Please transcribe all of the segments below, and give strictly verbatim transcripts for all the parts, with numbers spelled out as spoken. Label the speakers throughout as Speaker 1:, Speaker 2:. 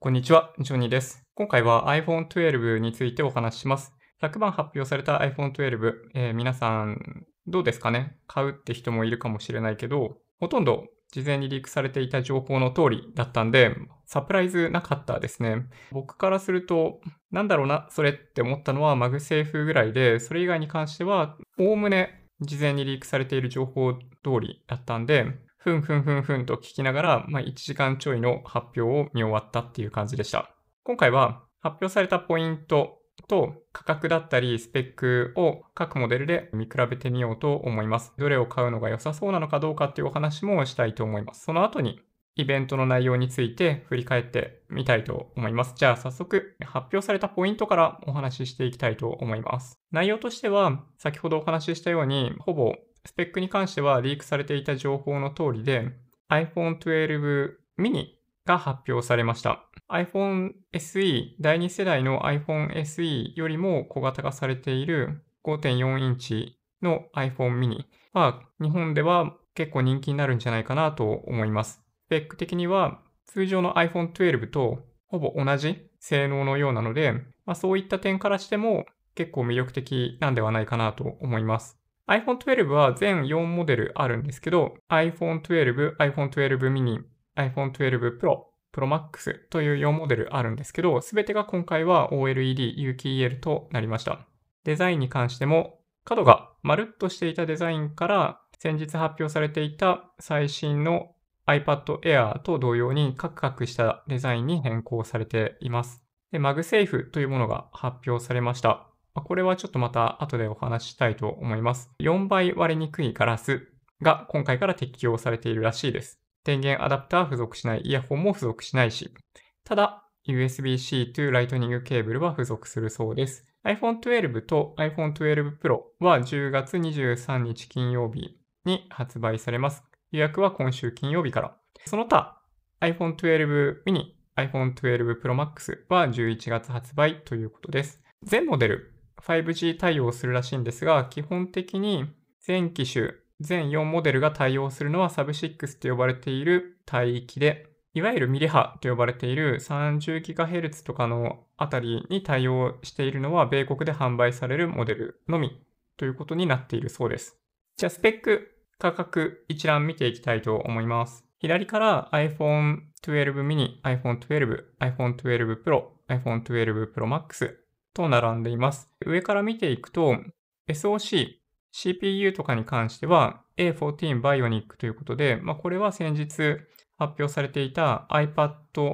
Speaker 1: こんにちは、ジョニーです。今回は アイフォントゥエルブ についてお話しします。昨晩発表された アイフォントゥエルブ、えー皆さん、どうですかね？買うって人もいるかもしれないけど、ほとんど事前にリークされていた情報の通りだったんで、サプライズなかったですね。僕からすると、なんだろうな、それって思ったのはマグセーフぐらいで、それ以外に関しては、おおむね事前にリークされている情報通りだったんで、ふんふんふんふんと聞きながら、まあ、いちじかんちょいの発表を見終わったっていう感じでした。今回は発表されたポイントと価格だったりスペックを各モデルで見比べてみようと思います。どれを買うのが良さそうなのかどうかっていうお話もしたいと思います。その後にイベントの内容について振り返ってみたいと思います。じゃあ早速発表されたポイントからお話ししていきたいと思います。内容としては先ほどお話ししたようにほぼスペックに関してはリークされていた情報の通りで アイフォントゥエルブ mini が発表されました。iPhone エスイー、だいに世代の iPhone エスイー よりも小型化されている ごてんよん インチの iPhone mini は日本では結構人気になるんじゃないかなと思います。スペック的には通常の アイフォントゥエルブ とほぼ同じ性能のようなので、まあ、そういった点からしても結構魅力的なんではないかなと思います。アイフォントゥエルブ は全よんモデルあるんですけど、アイフォントゥエルブ、アイフォントゥエルブ mini、アイフォントゥエルブ Pro、Pro Max というよんモデルあるんですけど、すべてが今回は オーエルイーディー、有機 イーエル となりました。デザインに関しても、角がまるっとしていたデザインから、先日発表されていた最新の iPad Air と同様にカクカクしたデザインに変更されています。で、マグセーフというものが発表されました。これはちょっとまた後でお話ししたいと思います。よんばい割れにくいガラスが今回から適用されているらしいです。電源アダプター付属しない、イヤホンも付属しないし、ただ ユーエスビーシー to ライトニングケーブルは付属するそうです。アイフォントゥエルブ と アイフォントゥエルブ Pro はじゅうがつにじゅうさんにち金曜日に発売されます。予約は今週金曜日から。その他、アイフォントゥエルブ mini、アイフォントゥエルブ Pro Max はじゅういちがつ発売ということです。全モデル ファイブジー 対応するらしいんですが、基本的に全機種、全よんモデルが対応するのは サブシックス と呼ばれている帯域で、いわゆるミリ波と呼ばれている さんじゅうギガヘルツ とかのあたりに対応しているのは米国で販売されるモデルのみということになっているそうです。じゃあスペック、価格一覧見ていきたいと思います。左から アイフォントゥエルブ mini、アイフォントゥエルブ、アイフォントゥエルブ Pro、アイフォントゥエルブ Pro Max と並んでいます。上から見ていくと エスオーシー、シーピーユー とかに関しては エーフォーティーン Bionic ということで、まあ、これは先日発表されていた iPad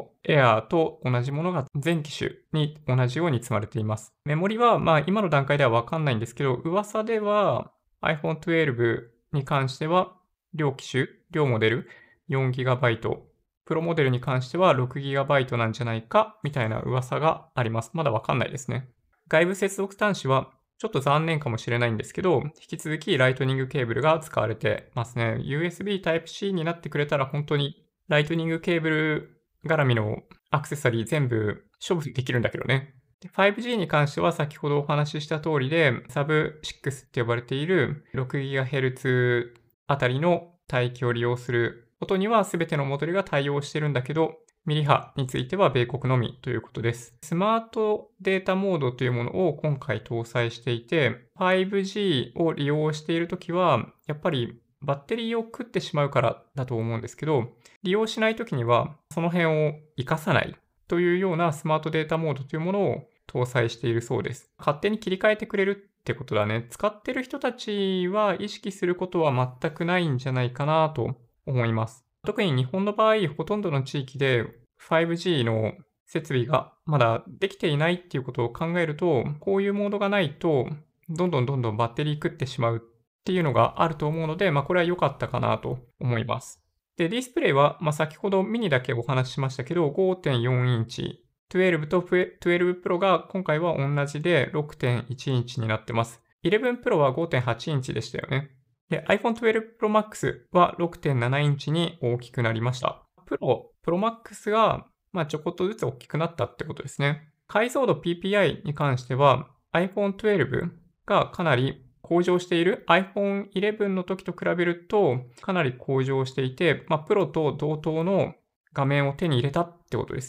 Speaker 1: Air と同じものが全機種に同じように積まれています。メモリはまあ今の段階ではわかんないんですけど、噂では アイフォントゥエルブ に関しては両機種、両モデル よんギガバイト、プロモデルに関しては ろくギガバイト なんじゃないかみたいな噂があります。まだわかんないですね。外部接続端子はちょっと残念かもしれないんですけど、引き続きライトニングケーブルが使われてますね。ユーエスビー Type-C になってくれたら本当にライトニングケーブル絡みのアクセサリー全部処分できるんだけどね。で ファイブジー に関しては先ほどお話しした通りで、サブシックスって呼ばれている ろくギガヘルツ あたりの帯域を利用することには全てのモデルが対応してるんだけど、ミリ波については米国のみということです。スマートデータモードというものを今回搭載していて、ファイブジー を利用しているときは、やっぱりバッテリーを食ってしまうからだと思うんですけど、利用しないときにはその辺を活かさないというようなスマートデータモードというものを搭載しているそうです。勝手に切り替えてくれるってことだね。使ってる人たちは意識することは全くないんじゃないかなと思います。特に日本の場合、ほとんどの地域で ファイブジー の設備がまだできていないっていうことを考えると、こういうモードがないと、どんどんどんどんバッテリー食ってしまうっていうのがあると思うので、まあこれは良かったかなと思います。で、ディスプレイは、まあ先ほどミニだけお話ししましたけど、ごてんよんインチ、じゅうにとじゅうに Pro が今回は同じで ろくてんいちインチになってます。じゅういち Pro は ごてんはちインチでしたよね。で、iPhone トゥエルブ Pro Max は ろくてんななインチに大きくなりました。Pro、Pro Max が、まあ、ちょこっとずつ大きくなったってことですね。解像度 ピーピーアイ に関しては iPhone トゥエルブがかなり向上している iPhone イレブンの時と比べるとかなり向上していて、まあ、Pro と同等の画面を手に入れたってことですね。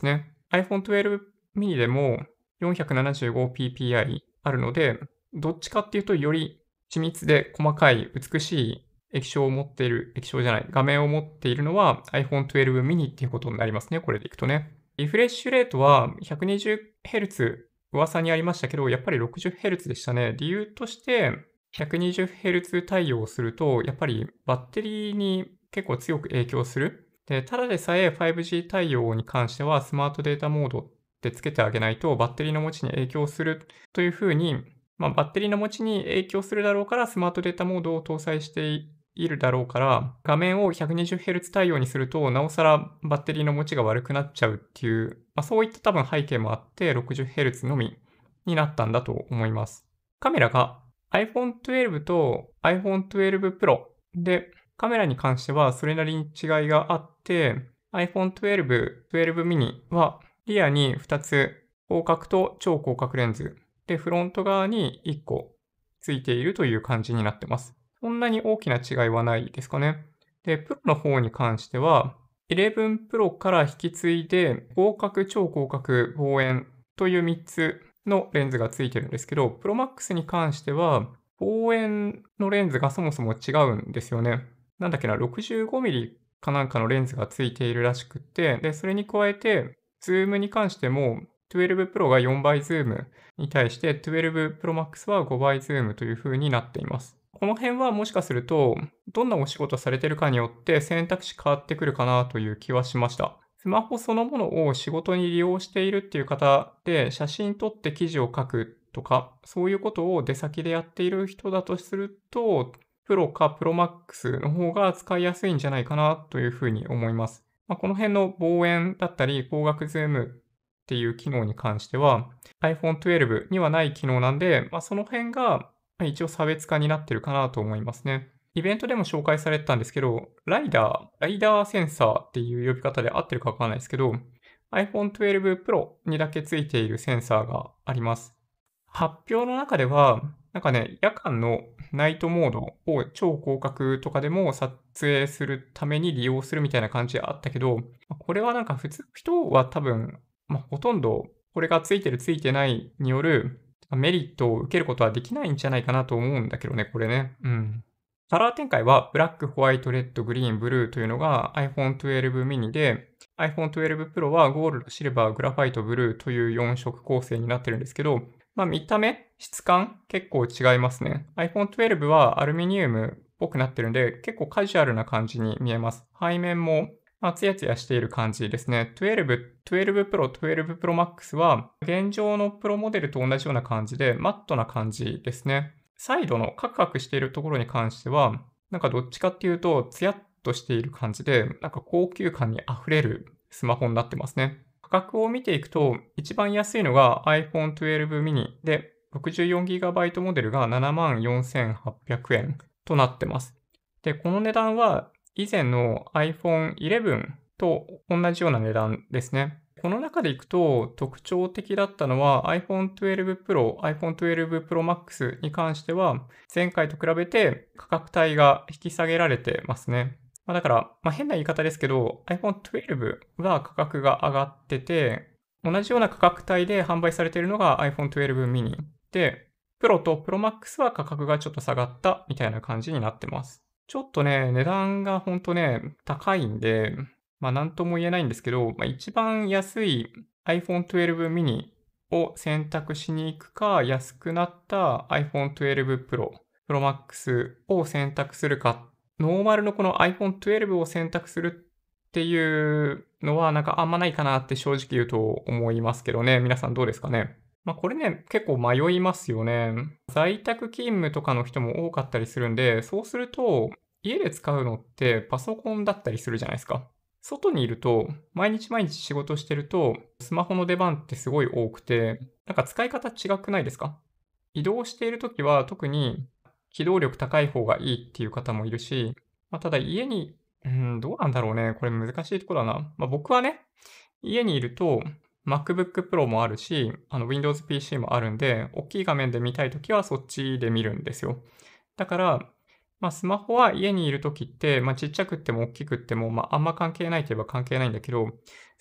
Speaker 1: iPhone じゅうに mini でも よんひゃくななじゅうごピーピーアイ あるので、どっちかっていうとより緻密で細かい美しい液晶を持っている液晶じゃない、画面を持っているのは iPhone じゅうに mini っていうことになりますね、これでいくとね。リフレッシュレートは ひゃくにじゅうヘルツ 噂にありましたけど、やっぱり ろくじゅうヘルツ でしたね。理由として ひゃくにじゅうヘルツ 対応すると、やっぱりバッテリーに結構強く影響する。で、ただでさえ ファイブジー 対応に関してはスマートデータモードってつけてあげないとバッテリーの持ちに影響するというふうに、まあ、バッテリーの持ちに影響するだろうからスマートデータモードを搭載しているだろうから、画面を ひゃくにじゅうヘルツ 対応にすると、なおさらバッテリーの持ちが悪くなっちゃうっていう、まあ、そういった多分背景もあって ろくじゅうヘルツ のみになったんだと思います。カメラが iPhone じゅうにと iPhone じゅうに Pro で、カメラに関してはそれなりに違いがあって、iPhone じゅうに、じゅうに mini はリアにふたつ広角と超広角レンズで、フロント側にいっこついているという感じになってます。そんなに大きな違いはないですかね。で、プロの方に関しては、じゅういち Pro から引き継いで、広角、超広角、望遠というみっつのレンズがついてるんですけど、Pro Max に関しては、望遠のレンズがそもそも違うんですよね。なんだっけな、ろくじゅうごミリ かなんかのレンズがついているらしくって、で、それに加えて、ズームに関しても、じゅうに Pro がよんばいズームに対して、じゅうに Pro Max はごばいズームという風になっています。この辺はもしかすると、どんなお仕事されてるかによって選択肢変わってくるかなという気はしました。スマホそのものを仕事に利用しているっていう方で、写真撮って記事を書くとか、そういうことを出先でやっている人だとすると、プロかプロマックスの方が使いやすいんじゃないかなというふうに思います。まあ、この辺の望遠だったり、光学ズームっていう機能に関しては、iPhone じゅうににはない機能なんで、まあ、その辺が一応差別化になってるかなと思いますね。イベントでも紹介されてたんですけど、ライダー、ライダーセンサーっていう呼び方で合ってるかわからないですけど、iPhone じゅうに Pro にだけついているセンサーがあります。発表の中では、なんかね、夜間のナイトモードを超広角とかでも撮影するために利用するみたいな感じあったけど、これはなんか普通の人は多分、まあ、ほとんどこれがついてるついてないによるメリットを受けることはできないんじゃないかなと思うんだけどね、これね。うん。カラー展開はブラック、ホワイト、レッド、グリーン、ブルーというのが iPhone じゅうに mini で、iPhone じゅうに Pro はゴールド、シルバー、グラファイト、ブルーというよん色構成になってるんですけど、まあ見た目、質感結構違いますね。iPhone じゅうにはアルミニウムっぽくなってるんで、結構カジュアルな感じに見えます。背面もまあ、ツヤツヤしている感じですね。じゅうに、じゅうに Pro、じゅうに Pro Max は、現状のプロモデルと同じような感じで、マットな感じですね。サイドのカクカクしているところに関しては、なんかどっちかっていうと、ツヤっとしている感じで、なんか高級感に溢れるスマホになってますね。価格を見ていくと、一番安いのが iPhone じゅうに mini で、ろくじゅうよんギガバイト モデルがななまんよんせんはっぴゃくえんとなってます。で、この値段は以前の iPhone じゅういちと同じような値段ですね。この中でいくと特徴的だったのは iPhone じゅうに Pro、iPhone じゅうに Pro Max に関しては前回と比べて価格帯が引き下げられてますね。まあ、だから、まあ、変な言い方ですけど iPhone じゅうには価格が上がってて同じような価格帯で販売されているのが iPhone じゅうに mini で、プロとプロマックスは価格がちょっと下がったみたいな感じになってます。ちょっとね、値段がほんとね、高いんで、まあなんとも言えないんですけど、まあ一番安い iPhone じゅうに mini を選択しに行くか、安くなった iPhone じゅうに Pro、Pro Max を選択するか、ノーマルのこの iPhone じゅうにを選択するっていうのはなんかあんまないかなって正直言うと思いますけどね。皆さんどうですかね。まあ、これね、結構迷いますよね。在宅勤務とかの人も多かったりするんで、そうすると、家で使うのってパソコンだったりするじゃないですか。外にいると、毎日毎日仕事してると、スマホの出番ってすごい多くて、なんか使い方違くないですか？移動しているときは特に機動力高い方がいいっていう方もいるし、まあ、ただ家に、うーん、どうなんだろうね。これ難しいところだな。まあ、僕はね、家にいると MacBook Pro もあるし、あの Windows ピーシー もあるんで、大きい画面で見たいときはそっちで見るんですよ。だから、まあ、スマホは家にいるときって、まあ、ちっちゃくっても大きくっても、まあ、あんま関係ないといえば関係ないんだけど、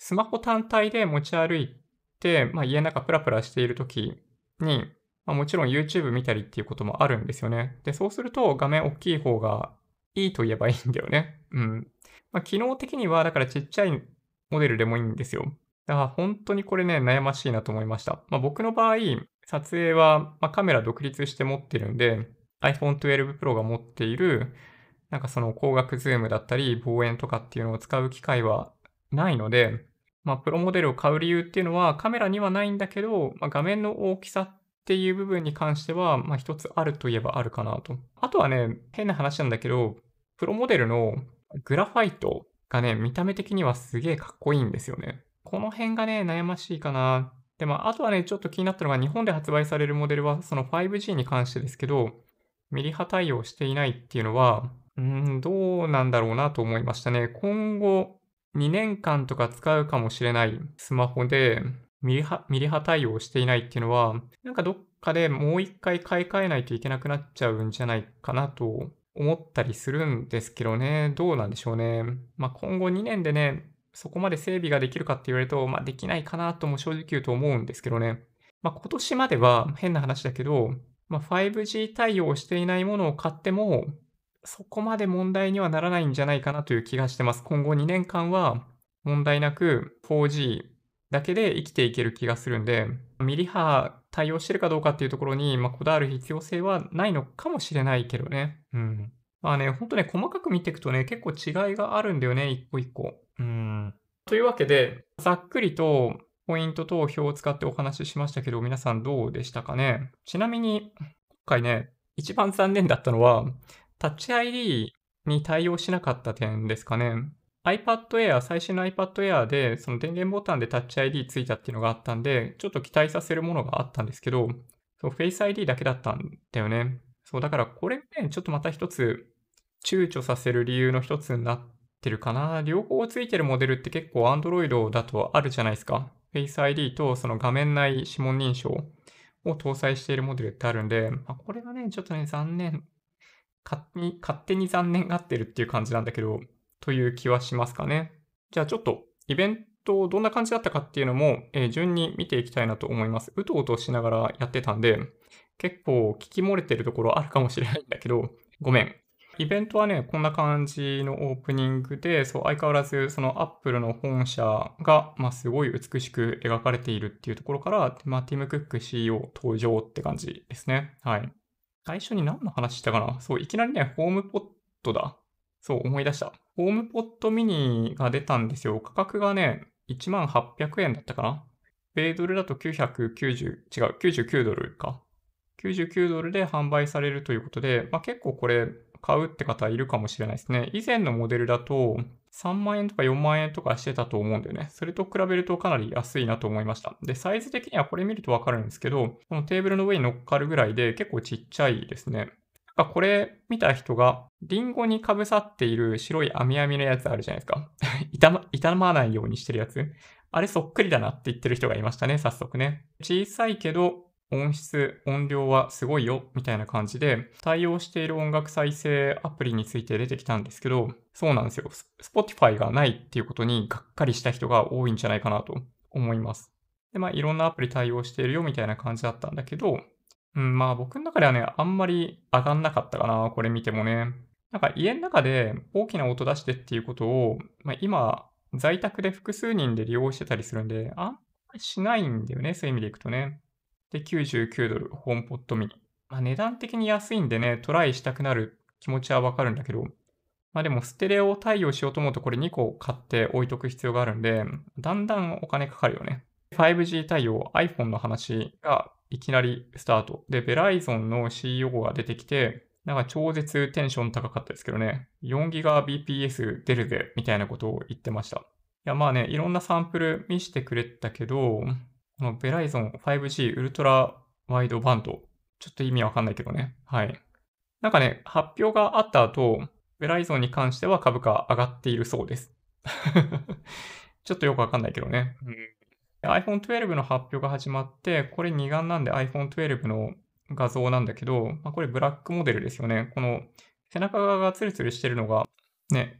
Speaker 1: スマホ単体で持ち歩いて、まあ、家の中プラプラしている時に、まあ、もちろん YouTube 見たりっていうこともあるんですよね。で、そうすると画面大きい方がいいと言えばいいんだよね。うん。まあ、機能的にはだからちっちゃいモデルでもいいんですよ。だから本当にこれね、悩ましいなと思いました。まあ、僕の場合、撮影は、ま、カメラ独立して持ってるんで、iPhone じゅうに Pro が持っている、なんかその光学ズームだったり、望遠とかっていうのを使う機会はないので、まあ、プロモデルを買う理由っていうのは、カメラにはないんだけど、まあ、画面の大きさっていう部分に関しては、まあ、一つあるといえばあるかなと。あとはね、変な話なんだけど、プロモデルのグラファイトがね、見た目的にはすげえかっこいいんですよね。この辺がね、悩ましいかな。で、まあ、あとはね、ちょっと気になったのが、日本で発売されるモデルは、その ファイブジー に関してですけど、ミリ波対応していないっていうのは、うーん、どうなんだろうなと思いましたね。今後、にねんかんとか使うかもしれないスマホで、ミリ波ミリ波対応していないっていうのは、なんかどっかでもう一回買い替えないといけなくなっちゃうんじゃないかなと思ったりするんですけどね。どうなんでしょうね。ま、今後にねんでね、そこまで整備ができるかって言われると、ま、できないかなとも正直言うと思うんですけどね。ま、今年までは変な話だけど、ま、ファイブジー 対応していないものを買っても、そこまで問題にはならないんじゃないかなという気がしてます。今後にねんかんは問題なく フォージー だけで生きていける気がするんで、ミリ波対応してるかどうかっていうところに、ま、こだわる必要性はないのかもしれないけどね。うん。まあね、ほんとね、細かく見ていくとね、結構違いがあるんだよね、一個一個。うーん。というわけで、ざっくりとポイントと表を使ってお話ししましたけど、皆さんどうでしたかね？ちなみに、今回ね、一番残念だったのは、タッチ アイディー に対応しなかった点ですかね。iPad Air、最新の iPad Air で、その電源ボタンでタッチ アイディー ついたっていうのがあったんで、ちょっと期待させるものがあったんですけど、そう、Face アイディー だけだったんだよね。そう、だからこれね、ちょっとまた一つ、躊躇させる理由の一つになってるかな。両方ついてるモデルって結構 Android だとあるじゃないですか。Face アイディー とその画面内指紋認証を搭載しているモデルってあるんで、まあ、これがね、ちょっとね、残念勝手に勝手に残念がってるっていう感じなんだけど、という気はしますかね。じゃあちょっとイベントどんな感じだったかっていうのも、えー順に見ていきたいなと思います。うとうとしながらやってたんで、結構聞き漏れてるところあるかもしれないんだけど、ごめん。イベントはね、こんな感じのオープニングで、そう、相変わらずその Apple の本社が、まあ、すごい美しく描かれているっていうところから、まあ、ティム・クック シーイーオー 登場って感じですね。はい。最初に何の話したかな。そう、いきなりね、ホームポットだ。そう、思い出した。ホームポットミニが出たんですよ。価格がね、いちまんはっぴゃくえんだったかな。米ドルだときゅうひゃくきゅうじゅう、違う、きゅうじゅうきゅうドルか。きゅうじゅうきゅうドルで販売されるということで、まあ、結構これ買うって方いるかもしれないですね。以前のモデルだとさんまん円とかよんまん円とかしてたと思うんだよね。それと比べるとかなり安いなと思いました。で、サイズ的にはこれ見るとわかるんですけど、このテーブルの上に乗っかるぐらいで結構ちっちゃいですね。なんかこれ見た人が、リンゴにかぶさっている白い網網のやつあるじゃないですか。傷ま傷まないようにしてるやつ。あれそっくりだなって言ってる人がいましたね、早速ね。小さいけど音質、音量はすごいよ、みたいな感じで、対応している音楽再生アプリについて出てきたんですけど、そうなんですよ。ス Spotify がないっていうことにがっかりした人が多いんじゃないかなと思います。で、まあ、いろんなアプリ対応しているよみたいな感じだったんだけど、うん、まあ、僕の中ではね、あんまり上がんなかったかな、これ見てもね。なんか家の中で大きな音出してっていうことを、まあ、今、在宅で複数人で利用してたりするんで、あんまりしないんだよね、そういう意味でいくとね。で、きゅうじゅうきゅうドル、ホームポットミニ。まあ、値段的に安いんでね、トライしたくなる気持ちはわかるんだけど、ま、でもステレオ対応しようと思うとこれにこ買って置いとく必要があるんで、だんだんお金かかるよね。ファイブジー 対応、iPhone の話がいきなりスタート。で、ベライゾンの シーイーオー が出てきて、なんか超絶テンション高かったですけどね。よんギガビーピーエス 出るぜ、みたいなことを言ってました。いや、まあね、いろんなサンプル見してくれたけど、このベライゾン ファイブジー ウルトラワイドバンド、ちょっと意味わかんないけどね。はい。なんかね、発表があった後、ベライゾンに関しては株価上がっているそうです。ちょっとよくわかんないけどね。うん。iPhone じゅうにの発表が始まって、これ二眼なんで iPhone じゅうにの画像なんだけど、まあ、これブラックモデルですよね。この背中側がツルツルしてるのが、ね、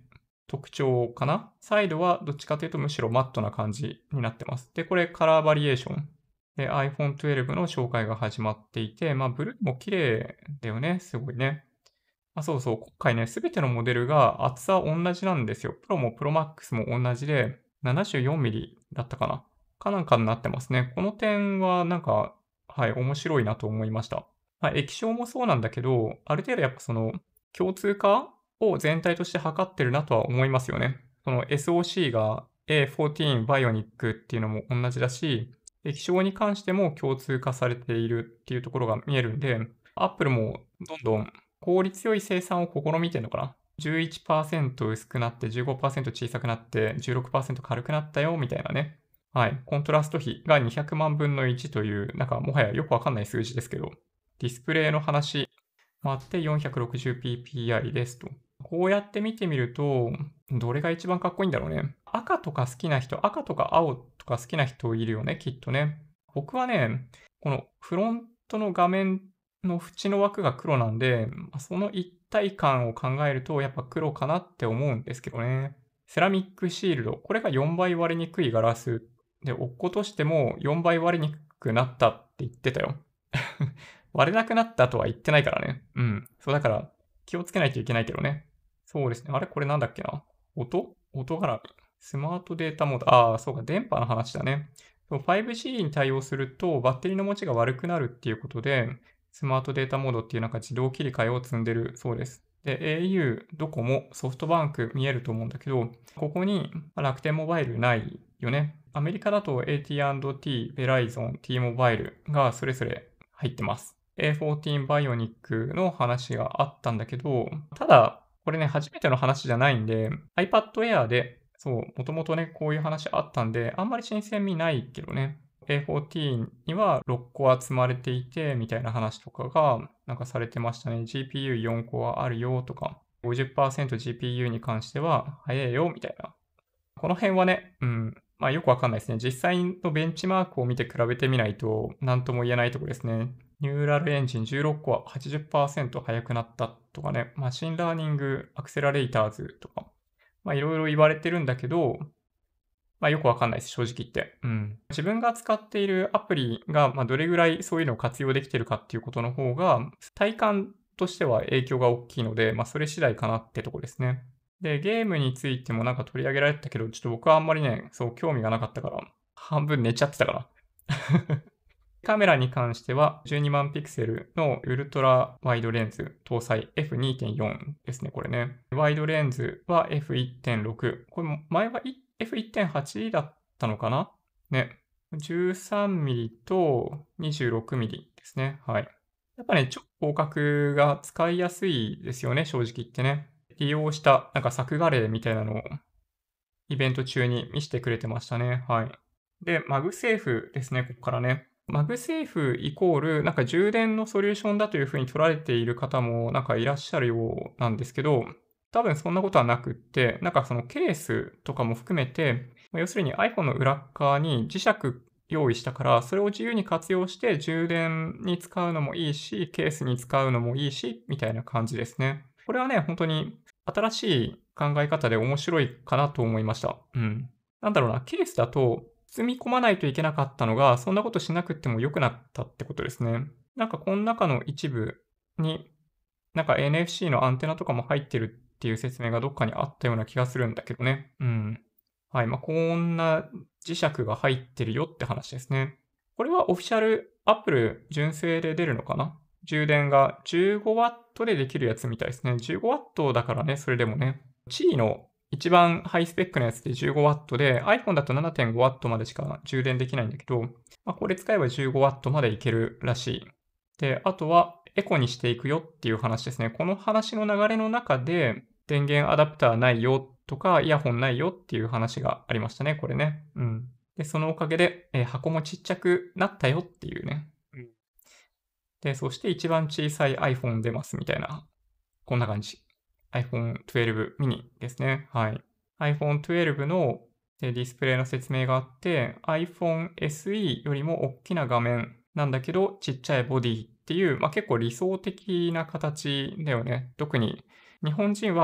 Speaker 1: 特徴かな。サイドはどっちかというとむしろマットな感じになってます。で、これカラーバリエーション。で、アイフォントゥエルブの紹介が始まっていて、まあ、ブルーも綺麗だよね、すごいね。あ、そうそう、今回ね、すべてのモデルが厚さ同じなんですよ。プロもプロマックスも同じで、ななじゅうよんミリだったかな。かなんかになってますね。この点はなんか、はい、面白いなと思いました。まあ、液晶もそうなんだけど、ある程度やっぱその、共通化を全体として測ってるなとは思いますよね。その エスオーシー が エーフォーティーン Bionic っていうのも同じだし、液晶に関しても共通化されているっていうところが見えるんで、Apple もどんどん効率よい生産を試みてんのかな。じゅういちパーセント薄くなって、じゅうごパーセント小さくなって、じゅうろくパーセント軽くなったよ、みたいなね。はい。コントラスト比がにひゃくまんぶんのいちという、なんかもはやよくわかんない数字ですけど、ディスプレイの話もあって よんひゃくろくじゅうピーピーアイ ですと。こうやって見てみると、どれが一番かっこいいんだろうね。赤とか好きな人、赤とか青とか好きな人いるよね、きっとね。僕はね、このフロントの画面の縁の枠が黒なんで、その一体感を考えるとやっぱ黒かなって思うんですけどね。セラミックシールド。これがよんばい割れにくいガラスで、落っことしてもよんばい割れにくくなったって言ってたよ。割れなくなったとは言ってないからね。うん。そうだから気をつけないといけないけどね。そうですね。あれこれなんだっけな。音音絡み。スマートデータモード。ああ、そうか。電波の話だね。ファイブジー に対応するとバッテリーの持ちが悪くなるっていうことで、スマートデータモードっていうなんか自動切り替えを積んでるそうです。で、au、ドコモ、ソフトバンク見えると思うんだけど、ここに楽天モバイルないよね。アメリカだと エーティーアンドティー、ベライゾン、T モバイルがそれぞれ入ってます。エーフォーティーン Bionic の話があったんだけど、ただ、これね、初めての話じゃないんで、iPad Air で、そう、もともとね、こういう話あったんで、あんまり新鮮味ないけどね。エーフォーティーン にはろっこ積まれていて、みたいな話とかが、なんかされてましたね。ジーピーユーよん コアあるよとか、ごじゅっパーセントジーピーユー に関しては早いよ、みたいな。この辺はね、うん、まあよくわかんないですね。実際のベンチマークを見て比べてみないと、なんとも言えないところですね。ニューラルエンジンじゅうろっこははちじゅっパーセント速くなったとかね、マシンラーニングアクセラレーターズとか、まあいろいろ言われてるんだけど、まあよくわかんないです、正直言って。うん。自分が使っているアプリが、まあどれぐらいそういうのを活用できてるかっていうことの方が、体感としては影響が大きいので、まあそれ次第かなってとこですね。で、ゲームについてもなんか取り上げられてたけど、ちょっと僕はあんまりね、そう興味がなかったから、半分寝ちゃってたから。カメラに関してはじゅうにまんピクセルのウルトラワイドレンズ搭載 エフにてんよん ですね、これね。ワイドレンズは エフいってんろく。これ前は エフいってんはち だったのかなね。じゅうさんミリとにじゅうろくミリですね。はい。やっぱね、超広角が使いやすいですよね、正直言ってね。利用したなんか作画例みたいなのをイベント中に見せてくれてましたね。はい。で、マグセーフですね、ここからね。マグセーフイコール、なんか充電のソリューションだという風に取られている方もなんかいらっしゃるようなんですけど、多分そんなことはなくって、なんかそのケースとかも含めて、ま要するに iPhone の裏側に磁石用意したから、それを自由に活用して充電に使うのもいいし、ケースに使うのもいいし、みたいな感じですね。これはね、本当に新しい考え方で面白いかなと思いました。うん。なんだろうな、ケースだと積み込まないといけなかったのが、そんなことしなくても良くなったってことですね。なんかこの中の一部に、なんか エヌエフシー のアンテナとかも入ってるっていう説明がどっかにあったような気がするんだけどね。うん。はい。まあ、こんな磁石が入ってるよって話ですね。これはオフィシャル Apple 純正で出るのかな？充電が じゅうごワット でできるやつみたいですね。じゅうごワット だからね、それでもね。チーの一番ハイスペックなやつで じゅうごワット で、iPhone だと ななてんごワット までしか充電できないんだけど、まあ、これ使えば じゅうごワット までいけるらしい。で、あとはエコにしていくよっていう話ですね。この話の流れの中で、電源アダプターないよとか、イヤホンないよっていう話がありましたね、これね。うん。で、そのおかげで、えー箱もちっちゃくなったよっていうね。うん。で、そして一番小さい iPhone 出ますみたいな、こんな感じ。iPhone じゅうに mini ですね。はい。iPhone じゅうにのえディスプレイの説明があって、iPhone エスイー よりも大きな画面なんだけど、ちっちゃいボディっていう、まあ、結構理想的な形だよね。特に日本人は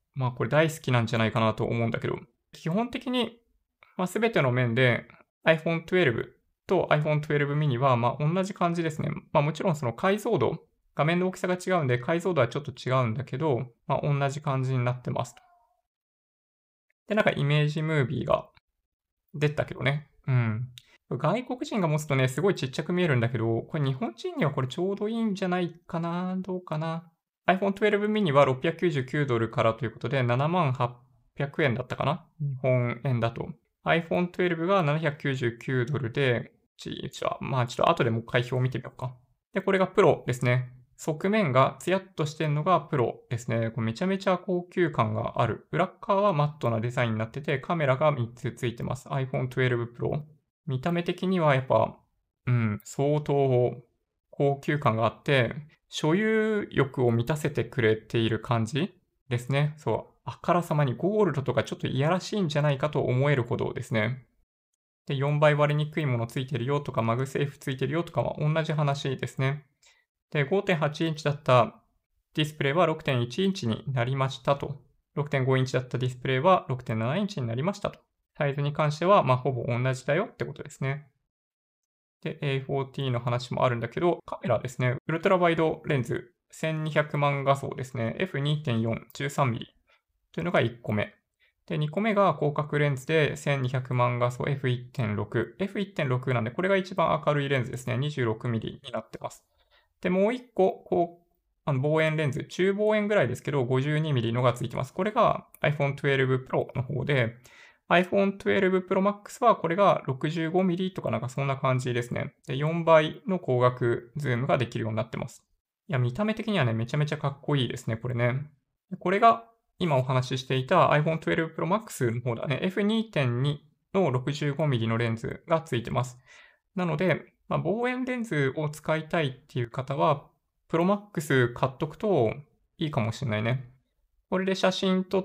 Speaker 1: まあこれ大好きなんじゃないかなと思うんだけど、基本的に、まあ、全ての面で iPhone じゅうに と iPhone じゅうに mini はまあ同じ感じですね。まあもちろんその解像度、画面の大きさが違うんで解像度はちょっと違うんだけど、まあ同じ感じになってますと。で、なんかイメージムービーが出たけどね。うん。外国人が持つとね、すごいちっちゃく見えるんだけど、これ日本人にはこれちょうどいいんじゃないかな、どうかな。iPhone じゅうに mini はろっぴゃくきゅうじゅうきゅうドルからということで、ななまんはっぴゃくえんだったかな、日本円だと。iPhone じゅうにがななひゃくきゅうじゅうきゅうドルで、ち、ちょ、まあちょっと後でもう一回表を見てみようか。で、これがプロですね。側面がツヤっとしてるのがプロですね。これめちゃめちゃ高級感がある。裏側はマットなデザインになってて、カメラがみっつついてます。iPhone じゅうに Pro。見た目的にはやっぱ、うん、相当高級感があって、所有欲を満たせてくれている感じですね。そう。あからさまにゴールドとかちょっといやらしいんじゃないかと思えるほどですね。で、よんばい割れにくいものついてるよとか、マグセーフついてるよとかは同じ話ですね。で、ごてんはちインチだったディスプレイは ろくてんいち インチになりましたと。ろくてんごインチだったディスプレイは ろくてんなな インチになりましたと。サイズに関しては、まあ、ほぼ同じだよってことですね。で、エーフォーティー の話もあるんだけど、カメラですね。ウルトラワイドレンズ、せんにひゃくまん画素ですね。エフにてんよん、じゅうさんミリ というのがいっこめ。で、にこめが広角レンズでせんにひゃくまん画素 エフいってんろく。エフいってんろく なんで、これが一番明るいレンズですね。にじゅうろくミリ になってます。で、もう一個、こう、あの望遠レンズ、中望遠ぐらいですけど、ごじゅうにミリ のがついてます。これが iPhone じゅうに Pro の方で、iPhone じゅうに Pro Max はこれが ろくじゅうごミリ とかなんかそんな感じですね。で、よんばいの光学ズームができるようになってます。いや、見た目的にはね、めちゃめちゃかっこいいですね、これね。これが今お話ししていた iPhone じゅうに Pro Max の方だね。エフにてんに の ろくじゅうごミリ のレンズがついてます。なので、まあ、望遠レンズを使いたいっていう方は、プロマックス買っとくといいかもしれないね。これで写真撮って、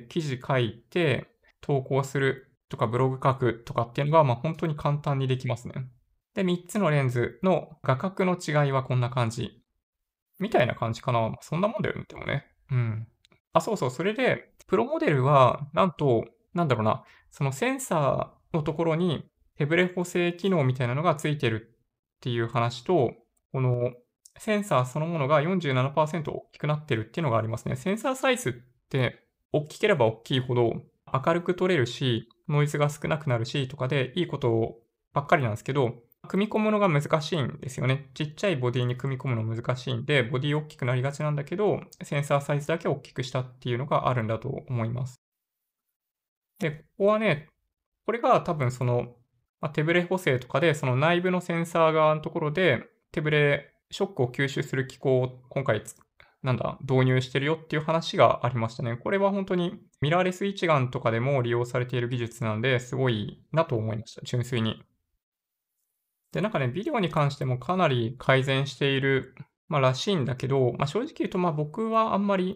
Speaker 1: 記事書いて、投稿するとかブログ書くとかっていうのが、まあ、本当に簡単にできますね。で、みっつのレンズの画角の違いはこんな感じ。みたいな感じかな。まそんなもんだよね、でもね。うん。あ、そうそう、それで、プロモデルは、なんと、なんだろうな、そのセンサーのところに手ブレ補正機能みたいなのがついてるっていう話と、このセンサーそのものがよんじゅうななパーセント大きくなってるっていうのがありますね。センサーサイズって大きければ大きいほど明るく撮れるし、ノイズが少なくなるしとかでいいことばっかりなんですけど、組み込むのが難しいんですよね。ちっちゃいボディに組み込むの難しいんで、ボディ大きくなりがちなんだけど、センサーサイズだけ大きくしたっていうのがあるんだと思います。で、ここはね、これが多分その、まあ、手ブレ補正とかで、その内部のセンサー側のところで、手ブレ、ショックを吸収する機構を今回つなんだ、導入してるよっていう話がありましたね。これは本当にミラーレス一眼とかでも利用されている技術なんで、すごいなと思いました、純粋に。で、なんかね、ビデオに関してもかなり改善している、まあ、らしいんだけど、まあ、正直言うと、ま、僕はあんまり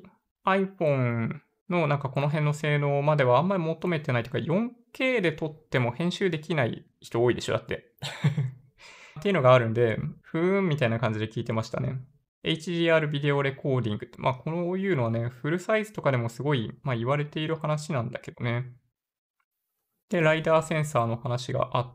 Speaker 1: iPhone のなんかこの辺の性能まではあんまり求めてないというか、よんケー で撮っても編集できない人多いでしょ、だって。っていうのがあるんで、ふーんみたいな感じで聞いてましたね。エイチディーアール ビデオレコーディングって、まあ、こういうのはね、フルサイズとかでもすごい、まあ、言われている話なんだけどね。で、ライダーセンサーの話があって、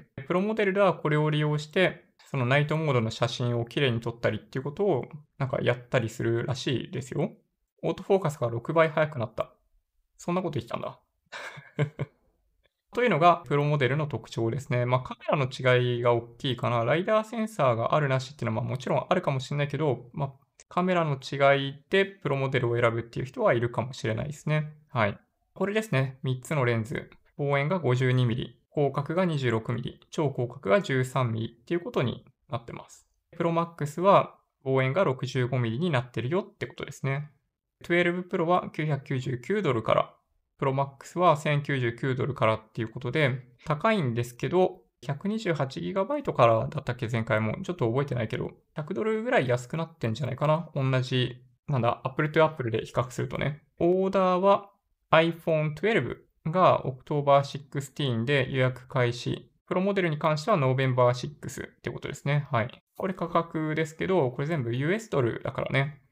Speaker 1: プロモデルではこれを利用して、そのナイトモードの写真を綺麗に撮ったりっていうことをなんかやったりするらしいですよ。オートフォーカスがろくばい速くなった。そんなこと言ってたんだ。というのがプロモデルの特徴ですね。まあカメラの違いが大きいかな。ライダーセンサーがあるなしっていうのはまあもちろんあるかもしれないけど、まあカメラの違いでプロモデルを選ぶっていう人はいるかもしれないですね。はい。これですね。みっつのレンズ。望遠が ごじゅうにミリ、広角が にじゅうろくミリ、超広角が じゅうさんミリっていうことになってます。プロマックスは望遠が ろくじゅうごミリ になってるよってことですね。じゅうに Pro はきゅうひゃくきゅうじゅうきゅうドルから、プロマックスはせんきゅうじゅうきゅうドルからっていうことで、高いんですけど、ひゃくにじゅうはちギガバイト からだったっけ前回も。ちょっと覚えてないけど、ひゃくドルぐらい安くなってんじゃないかな同じ、なんだ、Apple to Apple で比較するとね。オーダーは iPhone じゅうにが October じゅうろくで予約開始。プロモデルに関しては November ろくってことですね。はい。これ価格ですけど、これ全部 ユーエス ドルだからね。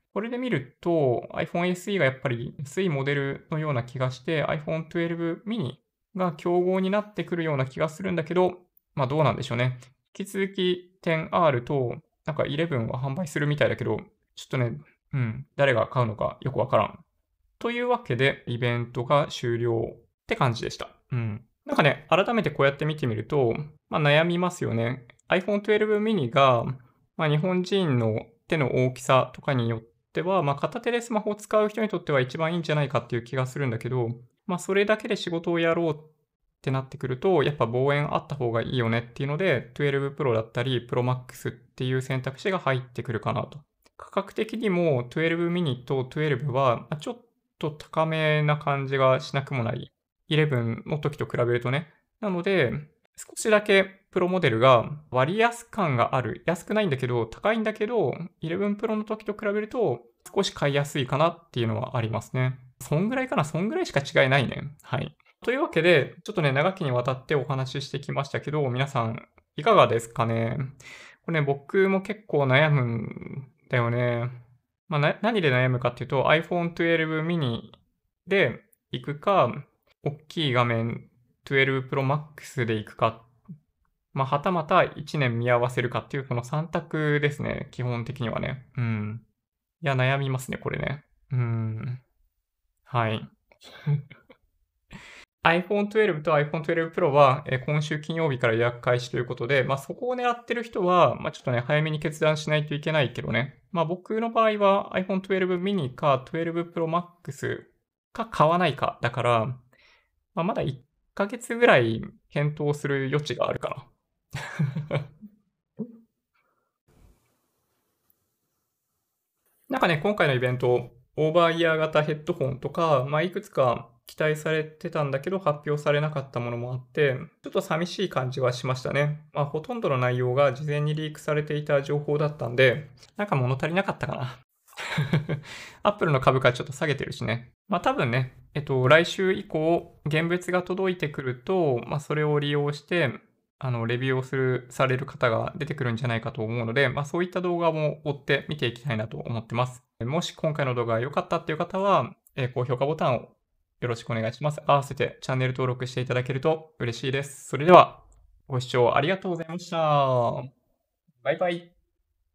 Speaker 1: これで見ると、iPhone エスイー がやっぱり安いモデルのような気がして、iPhone じゅうに mini が競合になってくるような気がするんだけど、ま、どうなんでしょうね。引き続き テンアール と、なんかじゅういちは販売するみたいだけど、ちょっとね、うん、誰が買うのかよくわからん。というわけで、イベントが終了って感じでした。うん。なんかね、改めてこうやって見てみると、ま、悩みますよね。iPhone じゅうに mini が、ま、日本人の手の大きさとかによっては、ま、片手でスマホを使う人にとっては一番いいんじゃないかっていう気がするんだけど、ま、それだけで仕事をやろうってなってくると、やっぱ望遠あった方がいいよねっていうので、じゅうに Pro だったり、Pro Max っていう選択肢が入ってくるかなと。価格的にもじゅうに mini とじゅうには、ま、ちょっと高めな感じがしなくもない。じゅういちの時と比べるとね。なので、少しだけプロモデルが割安感がある。安くないんだけど、高いんだけど、じゅういち Pro の時と比べると、少し買いやすいかなっていうのはありますね。そんぐらいかな、そんぐらいしか違いないね。はい。というわけで、ちょっとね、長きにわたってお話ししてきましたけど、皆さんいかがですかね？これね、僕も結構悩むんだよね。ま、な何で悩むかっていうと、iPhone じゅうに mini で行くか、おっきい画面じゅうに Pro Max で行くか、ま、はたまたいちねん見合わせるかっていうこのさん択ですね、基本的にはね。うん。いや、悩みますね、これね。うーん。はい。iPhone じゅうにと iPhone じゅうに Pro は、え、今週金曜日から予約開始ということで、ま、そこを狙ってる人は、ま、ちょっとね、早めに決断しないといけないけどね。ま、僕の場合は iPhone じゅうに mini かじゅうに Pro Max か買わないかだから、ま、まだいっかげつぐらい検討する余地があるかな。なんかね、今回のイベント、オーバーイヤー型ヘッドホンとか、まあ、いくつか期待されてたんだけど、発表されなかったものもあって、ちょっと寂しい感じはしましたね。まあ、ほとんどの内容が事前にリークされていた情報だったんで、なんか物足りなかったかな。アップルの株価ちょっと下げてるしね。ま、多分ね、えっと、来週以降、現物が届いてくると、ま、それを利用して、あの、レビューをするされる方が出てくるんじゃないかと思うので、ま、そういった動画も追って見ていきたいなと思ってます。もし今回の動画が良かったっていう方は、え、高評価ボタンをよろしくお願いします。合わせてチャンネル登録していただけると嬉しいです。それでは、ご視聴ありがとうございました。バイバイ。